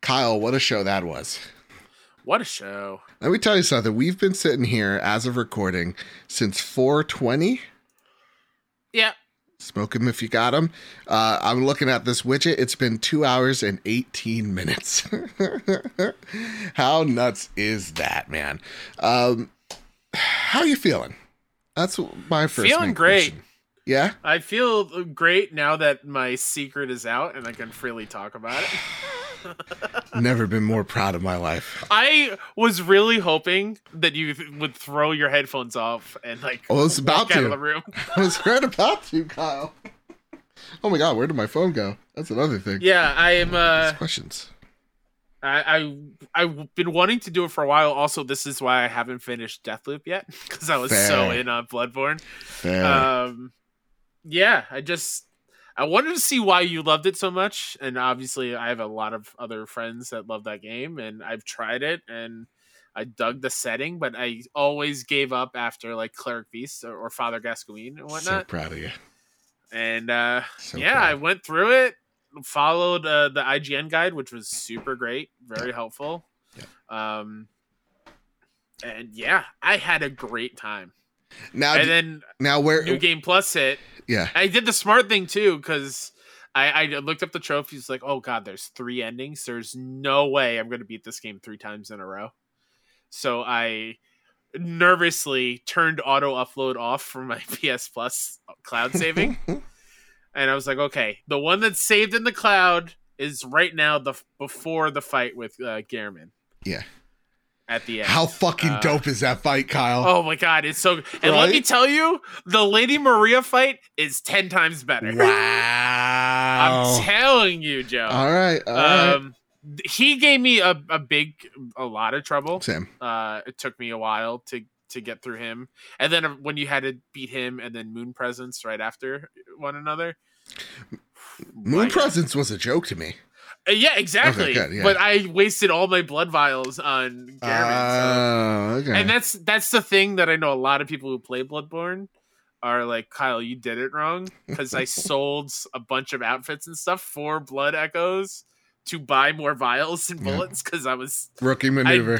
Kyle, what a show that was. What a show. Let me tell you something. We've been sitting here as of recording since 4:20. Yeah. Smoke 'em if you got 'em. I'm looking at this widget. It's been 2 hours and 18 minutes. How nuts is that, man? How you feeling? That's my first. Feeling great. Question. Yeah? I feel great now that my secret is out and I can freely talk about it. Never been more proud of my life. I was really hoping that you would throw your headphones off and I was about walk out to. of the room. I was right about to, Kyle. Oh my god, where did my phone go? That's another thing. Yeah, I am. Questions. I've been wanting to do it for a while. Also, this is why I haven't finished Deathloop yet because I was so in on Bloodborne. Fair. Yeah, I wanted to see why you loved it so much, and obviously I have a lot of other friends that love that game, and I've tried it, and I dug the setting, but I always gave up after like Cleric Beast or Father Gascoigne and whatnot. So proud of you. And So yeah, proud. I went through it, followed the IGN guide, which was super great, very helpful. Yeah. And yeah, I had a great time. Now where New Game Plus hit. Yeah. I did the smart thing too, because I looked up the trophies, like, oh god, there's 3 endings. There's no way I'm going to beat this game 3 times in a row. So I nervously turned auto upload off from my PS Plus cloud saving. And I was like, okay, the one that's saved in the cloud is right now before the fight with Gehrman. Yeah. At the end. How fucking dope is that fight, Kyle? Oh my god, it's so... And let me tell you, the Lady Maria fight is 10 times better. Wow. I'm telling you, Joe. All right. He gave me a lot of trouble. Same. It took me a while to get through him. And then when you had to beat him and then Moon Presence right after one another. Moon Presence was a joke to me. Yeah, exactly. Okay, good, yeah. But I wasted all my blood vials on Gehrman. Okay. And that's the thing that I know a lot of people who play Bloodborne are like, Kyle, you did it wrong, because I sold a bunch of outfits and stuff for Blood Echoes to buy more vials and bullets, because I was... Rookie maneuver.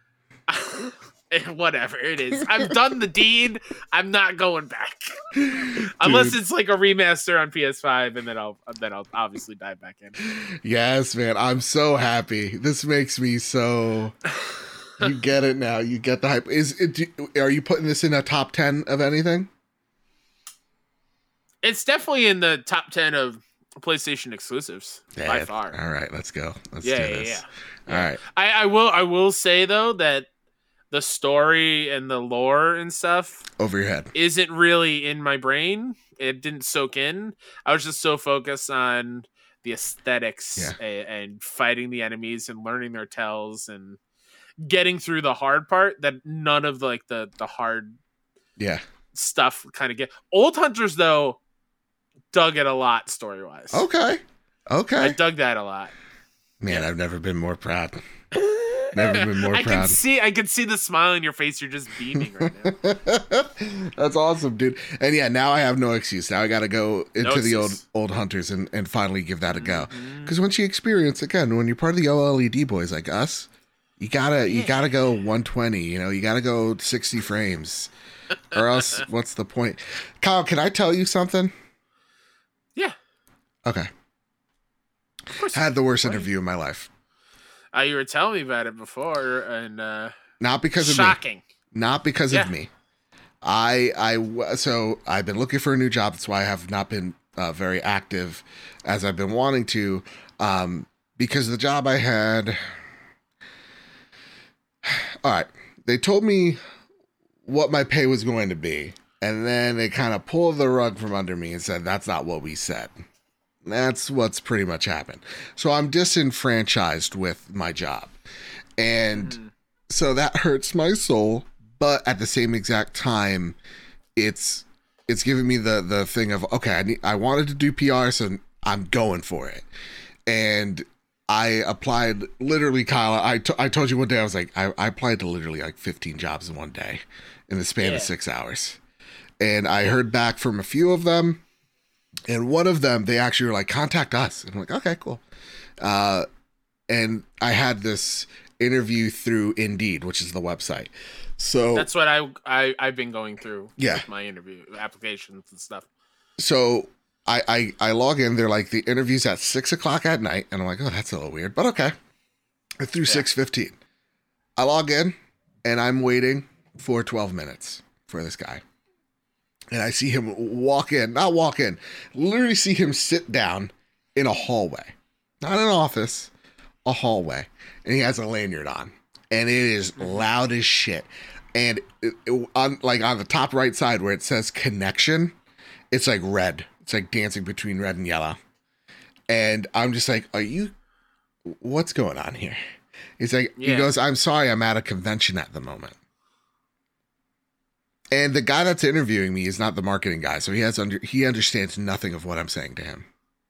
Whatever it is. I've done the deed. I'm not going back. Unless it's like a remaster on PS5, and then I'll obviously dive back in. Yes, man. I'm so happy. This makes me so... You get it now. You get the hype. Are you putting this in a top 10 of anything? It's definitely in the top 10 of PlayStation exclusives by far. All right, let's go. Let's do this. Yeah. All right. I will say though that the story and the lore and stuff over your head isn't really in my brain. It didn't soak in. I was just so focused on the aesthetics and fighting the enemies and learning their tells and getting through the hard part that none of the hard stuff kind of get. Old Hunters though dug it a lot story wise. Okay. I dug that a lot. Man, I've never been more proud. Never been more proud. I can see the smile on your face. You're just beaming right now. That's awesome, dude. And yeah, now I have no excuse. Now I got to go into the old Hunters and finally give that a go. Because once you experience, again, when you're part of the OLED boys like us, you gotta go 120. You gotta go 60 frames, or else what's the point? Kyle, can I tell you something? Yeah. Okay. I had the worst interview of my life. You were telling me about it before, and not because of shocking. Me. Not because of me. So I've been looking for a new job. That's why I have not been very active as I've been wanting to, because the job I had. All right, they told me what my pay was going to be, and then they kind of pulled the rug from under me and said, "That's not what we said." That's what's pretty much happened. So I'm disenfranchised with my job. And so that hurts my soul. But at the same exact time, it's giving me the thing of, okay, I wanted to do PR, so I'm going for it. And I applied literally, Kyle, I told you one day, I was like, I applied to literally like 15 jobs in one day in the span of 6 hours. And I heard back from a few of them. And one of them, they actually were like, contact us. And I'm like, okay, cool. and I had this interview through Indeed, which is the website. So that's what I've been going through with my interview applications and stuff. So I log in. They're like, the interview's at 6:00 at night, and I'm like, oh, that's a little weird, but okay. Through 6:15, I log in, and I'm waiting for 12 minutes for this guy, and I see him literally see him sit down in a hallway, not an office, a hallway, and he has a lanyard on, and it is loud as shit. And on the top right side where it says connection, it's like red. It's like dancing between red and yellow. And I'm just like, what's going on here? He's like, He goes, I'm sorry, I'm at a convention at the moment. And the guy that's interviewing me is not the marketing guy, so he understands nothing of what I'm saying to him.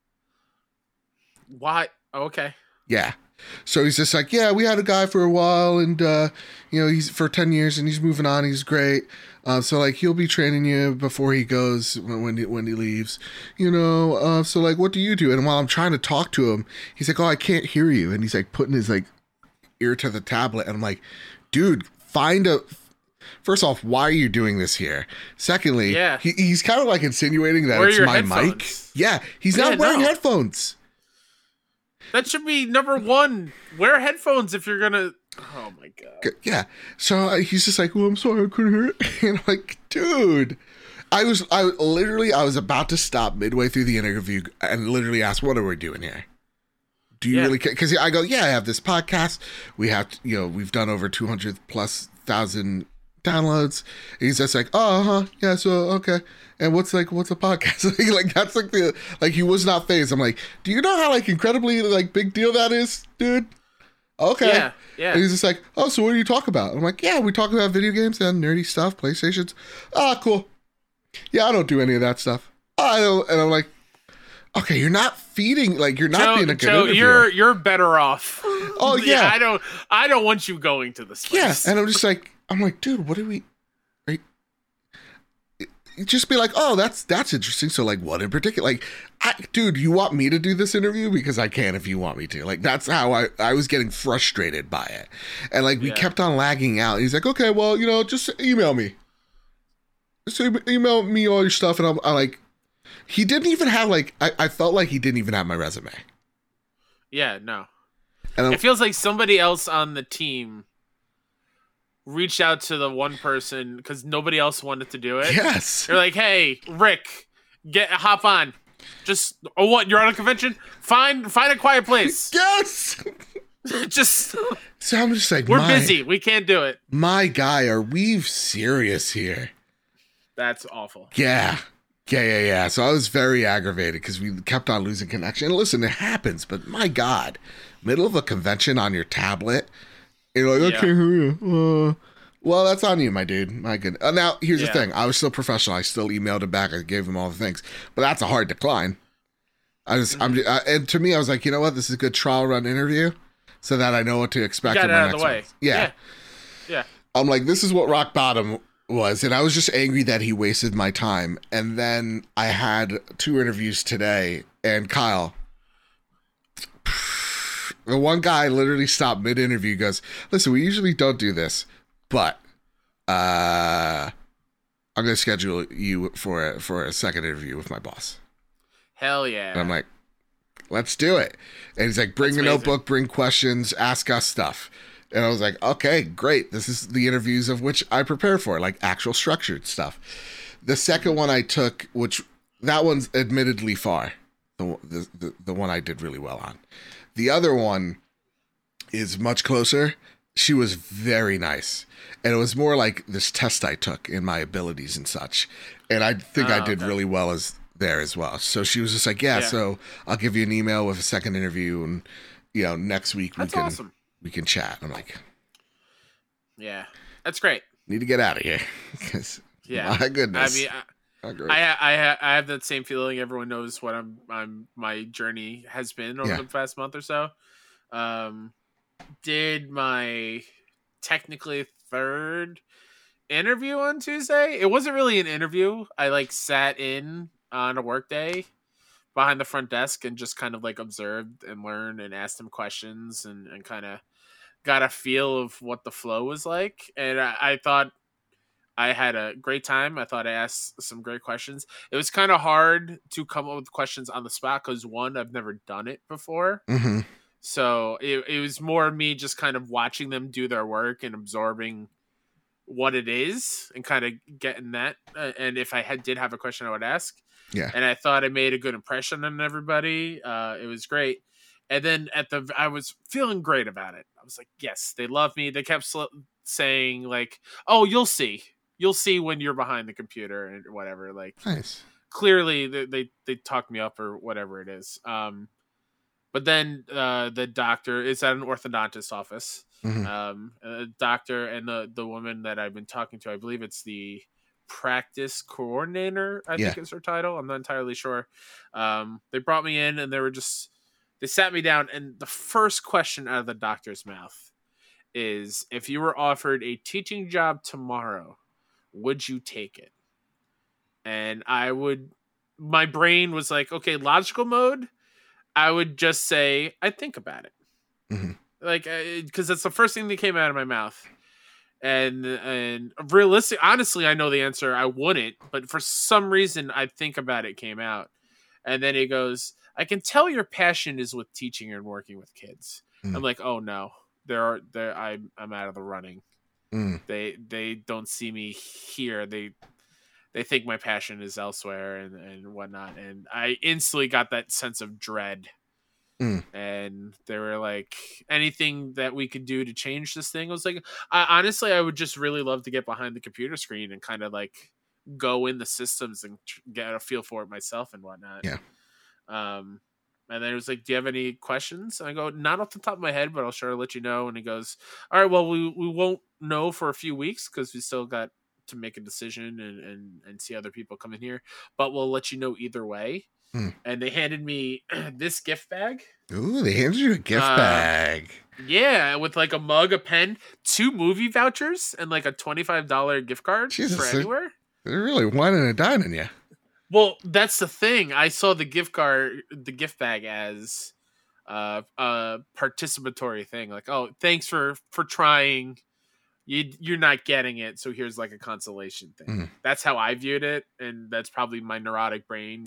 Why? Okay. Yeah. So he's just like, yeah, we had a guy for a while, and he's for 10 years, and he's moving on. He's great. So like he'll be training you before he goes when he leaves. So like, what do you do? And while I'm trying to talk to him, he's like, oh, I can't hear you, and he's like putting his like ear to the tablet, and I'm like, dude, First off, why are you doing this here? Secondly, he's kind of like insinuating that it's my mic. Yeah, he's not wearing headphones. That should be number one. Wear headphones if you're gonna. Oh my god. Yeah. So he's just like, "Oh, I'm sorry, I couldn't hear it." And I'm like, dude, I was about to stop midway through the interview and literally ask, "What are we doing here? Do you really care?" Because I go, "Yeah, I have this podcast. We have, we've done over 200,000+ downloads." And he's just like, "Oh, yeah, so okay." And what's a podcast? Like that's like he was not phased. I'm like, do you know how like incredibly like big deal that is, dude? Okay. Yeah. And he's just like, oh, so what do you talk about? I'm like, yeah, we talk about video games and nerdy stuff, PlayStations. Ah, cool. Yeah, I don't do any of that stuff. I don't. And I'm like, okay, you're not feeding, like you're not being a good interviewer. You're better off. Oh yeah. I don't want you going to this place. Yeah, and I'm like, dude, what do we? Just be like, oh, that's interesting. So like, what in particular? Like, dude, you want me to do this interview? Because I can if you want me to. Like, that's how I was getting frustrated by it. And like, we kept on lagging out. He's like, okay, well, just email me. Just email me all your stuff. And I'm like, he didn't even have like, I felt like he didn't even have my resume. Yeah, no. And it feels like somebody else on the team reached out to the one person because nobody else wanted to do it. Yes. They're like, hey, Rick, hop on. Just, what? You're on a convention? Find a quiet place. Yes. So I'm just like, we're busy. We can't do it. My guy, are we serious here? That's awful. Yeah. So I was very aggravated because we kept on losing connection. And listen, it happens, but my God, middle of a convention on your tablet. You're like, I can't hear you. Well, that's on you, my dude. My goodness. Now, here's the thing. I was still professional. I still emailed him back. I gave him all the things. But that's a hard decline. And to me, I was like, you know what? This is a good trial run interview so that I know what to expect from my next one. Yeah. I'm like, this is what rock bottom was. And I was just angry that he wasted my time. And then I had 2 interviews today. And Kyle, the one guy literally stopped mid-interview, goes, listen, we usually don't do this, but I'm going to schedule you for a second interview with my boss. Hell yeah. And I'm like, let's do it. And he's like, bring a notebook, bring questions, ask us stuff. And I was like, okay, great. This is the interviews of which I prepare for, like actual structured stuff. The second one I took, that one's admittedly far. The one I did really well on. The other one is much closer. She was very nice. And it was more like this test I took in my abilities and such. And I think I did really well there as well. So she was just like, so I'll give you an email with a second interview. And, next week we can chat. I'm like, yeah, that's great. Need to get out of here. My goodness. I mean, I have that same feeling. Everyone knows what my journey has been over the past month or so. Did my technically 3rd interview on Tuesday. It wasn't really an interview. I sat in on a work day behind the front desk and just kind of like observed and learned and asked them questions and kind of got a feel of what the flow was like. And I thought I had a great time. I thought I asked some great questions. It was kind of hard to come up with questions on the spot because, one, I've never done it before. Mm-hmm. So it was more me just kind of watching them do their work and absorbing what it is and kind of getting that. And if I did have a question, I would ask. Yeah. And I thought I made a good impression on everybody. It was great. And then I was feeling great about it. I was like, yes, they love me. They kept saying like, oh, you'll see when you're behind the computer and whatever. Like, nice. Clearly they talked me up or whatever it is. But then the doctor is at an orthodontist office. Mm-hmm. A doctor and the woman that I've been talking to, I believe it's the practice coordinator, I think is her title. I'm not entirely sure. They brought me in and they sat me down, and the first question out of the doctor's mouth is, if you were offered a teaching job tomorrow, would you take it? And my brain was like, okay, logical mode, I would just say, I'd think about it. Mm-hmm. Like, because that's the first thing that came out of my mouth. And realistic, honestly, I know the answer. I wouldn't, but for some reason, I'd think about it came out. And then he goes, I can tell your passion is with teaching and working with kids. I'm like, oh no, I'm out of the running. They don't see me here. They think my passion is elsewhere and whatnot. And I instantly got that sense of dread. And they were like, anything that we could do to change this thing? I was like, honestly, I would just really love to get behind the computer screen and kind of like go in the systems and get a feel for it myself and whatnot. Yeah. And then it was like, do you have any questions? And I go, not off the top of my head, but I'll sure let you know. And he goes, all right, well, we won't know for a few weeks because we still got to make a decision and see other people come in here, but we'll let you know either way. And they handed me this gift bag. Ooh, they handed you a gift bag. Yeah, with like a mug, a pen, 2 movie vouchers, and like a $25 gift card for anywhere. They're really whining and dining you. Well, that's the thing. I saw the gift bag as a participatory thing. Like, oh, thanks for trying. You're not getting it, so here's like a consolation thing. That's how I viewed it, and that's probably my neurotic brain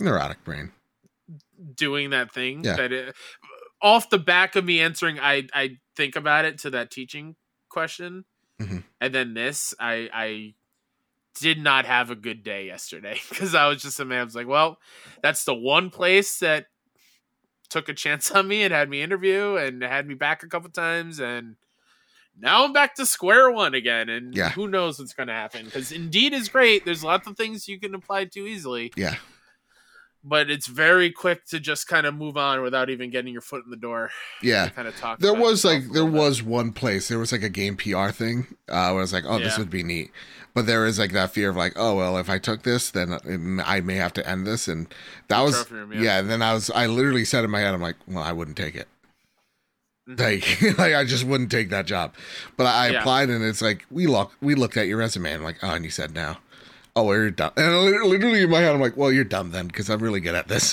doing that thing. Yeah. That off the back of me answering, I think about it to that teaching question, and then this, I did not have a good day yesterday because I was just a man. I was like, well, that's the one place that took a chance on me and had me interview and had me back a couple times, and now I'm back to square one again, and who knows what's going to happen, because Indeed is great. There's lots of things you can apply to easily. Yeah. But it's very quick to just kind of move on without even getting your foot in the door. Yeah. Kind of talk. There was one place, there was like a game PR thing where I was like, oh, this would be neat. But there is like that fear of like, oh, well, if I took this, then I may have to end this. And that was, room, and then I literally said in my head, I'm like, well, I wouldn't take it. Like I just wouldn't take that job. But I applied, and it's like, we looked at your resume, and I'm like, oh, and you said no. Oh, well, you're dumb. And literally in my head, I'm like, well, you're dumb then, because I'm really good at this.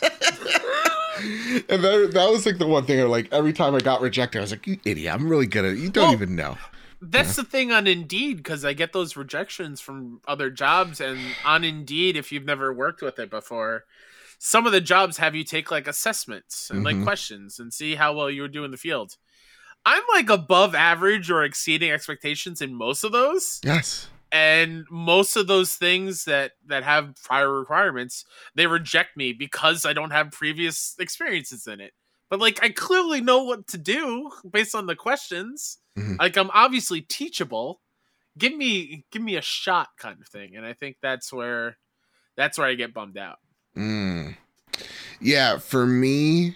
And that was like the one thing, like every time I got rejected, I was like, you idiot, I'm really good at it. You don't even know. That's the thing on Indeed, because I get those rejections from other jobs, and on Indeed, if you've never worked with it before, some of the jobs have you take like assessments and like questions and see how well you would do in the field. I'm like above average or exceeding expectations in most of those. Yes. And most of those things that have prior requirements, they reject me because I don't have previous experiences in it. But like, I clearly know what to do based on the questions. Like, I'm obviously teachable. Give me a shot, kind of thing. And I think that's where I get bummed out. Yeah, for me,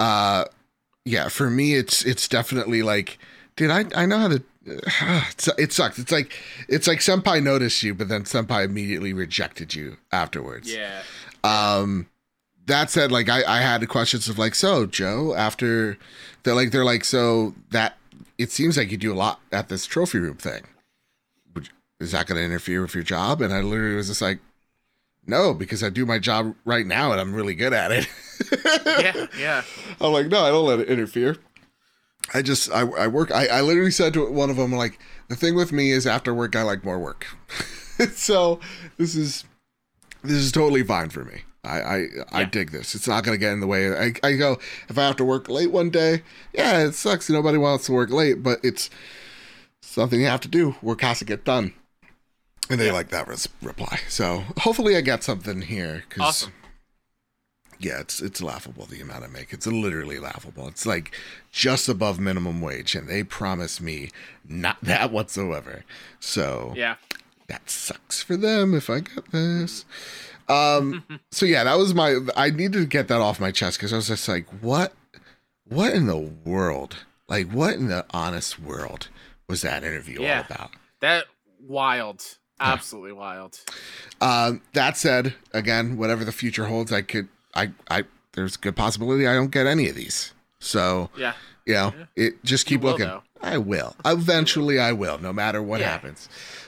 it's definitely like, dude, I know how to. It sucks. It's like senpai noticed you, but then senpai immediately rejected you afterwards. Yeah. That said, like I had questions of like, so Joe, after they're like, so that it seems like you do a lot at this trophy room thing. Is that going to interfere with your job? And I literally was just like, no, because I do my job right now and I'm really good at it. Yeah. I'm like, no, I don't let it interfere. I work. I literally said to one of them, like, the thing with me is after work, I like more work. So this is totally fine for me. I dig this. It's not going to get in the way. I go, if I have to work late one day, yeah, it sucks. Nobody wants to work late, but it's something you have to do. Work has to get done. And they like that reply. So hopefully I got something here. Awesome. Yeah, it's laughable, the amount I make. It's literally laughable. It's like just above minimum wage, and they promise me not that whatsoever. So yeah, that sucks for them if I get this. So yeah, that was I needed to get that off my chest because I was just like, what in the world? Like, what in the honest world was that interview all about? That wild. Absolutely wild. That said, again, whatever the future holds, there's a good possibility I don't get any of these. So, it just keep looking. Though. I will. Eventually I will, no matter what happens.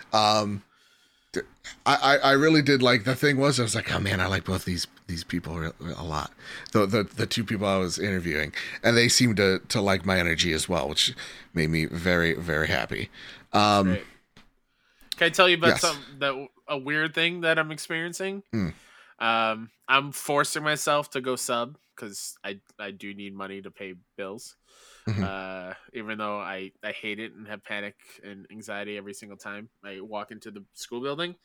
I really did like, the thing was, I was like, oh man, I like both these people a lot. The two people I was interviewing, and they seemed to like my energy as well, which made me very, very happy. Great. Can I tell you about a weird thing that I'm experiencing? I'm forcing myself to go sub because I do need money to pay bills. Even though I hate it and have panic and anxiety every single time I walk into the school building.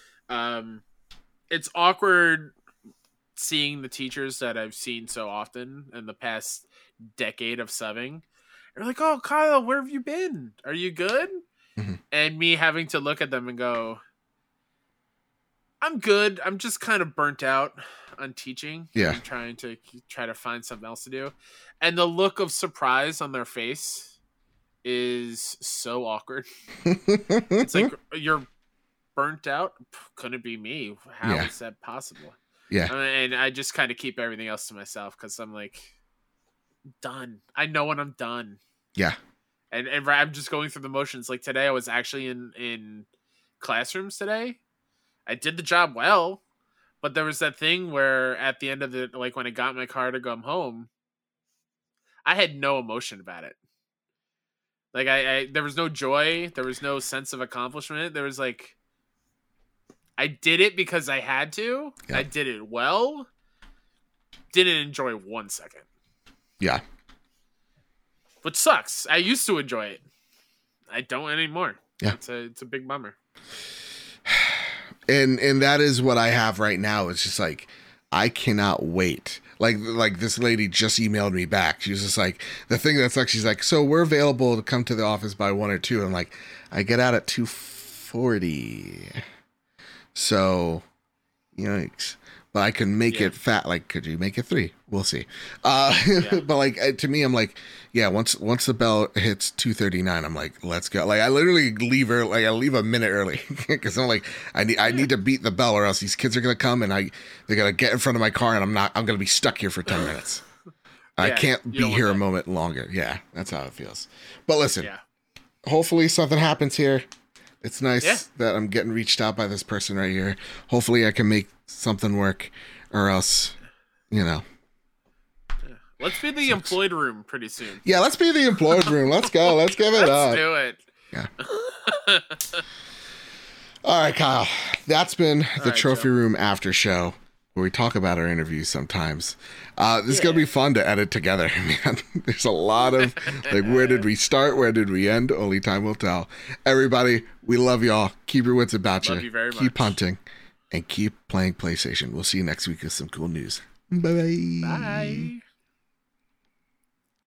It's awkward seeing the teachers that I've seen so often in the past decade of subbing. They're like, oh, Kyle, where have you been? Are you good? And me having to look at them and go, I'm good. I'm just kind of burnt out on teaching. Yeah. I'm trying to find something else to do. And the look of surprise on their face is so awkward. It's like, you're burnt out? Couldn't it be me? How is that possible? Yeah. And I just kind of keep everything else to myself because I'm like, done. I know when I'm done. Yeah. And I'm just going through the motions. Like today, I was actually in classrooms today. I did the job well, but there was that thing where at the end of it, like when I got in my car to come home, I had no emotion about it. Like there was no joy. There was no sense of accomplishment. There was like, I did it because I had to. Yeah. I did it well. Didn't enjoy 1 second. Yeah. Which sucks. I used to enjoy it. I don't anymore. Yeah. It's a big bummer. And that is what I have right now. It's just like, I cannot wait. Like this lady just emailed me back. She was just like, the thing that's like, she's like, so we're available to come to the office by 1 or 2. I'm like, I get out at 2:40. So, yikes. But I can make it fat. Like, could you make it 3? We'll see. But like, to me, I'm like, yeah, once the bell hits 2:39, I'm like, let's go. Like, I literally leave early. Like, I leave a minute early because I'm like, I need to beat the bell or else these kids are gonna come and they're gonna get in front of my car and I'm gonna be stuck here for 10 minutes. I can't be here a moment longer. Yeah, that's how it feels. But listen, hopefully something happens here. It's nice that I'm getting reached out by this person right here. Hopefully I can make something work, or else, Let's be the employed room pretty soon. Yeah, let's be the employed room. Let's go. Let's give it up. Let's do it. Yeah. All right, Kyle. That's been the Trophy Room After Show, where we talk about our interviews sometimes. This is going to be fun to edit together, man. There's a lot of, like, where did we start? Where did we end? Only time will tell. Everybody, we love y'all. Keep your wits about you. Love you very much. Keep hunting. And keep playing PlayStation. We'll see you next week with some cool news. Bye-bye. Bye.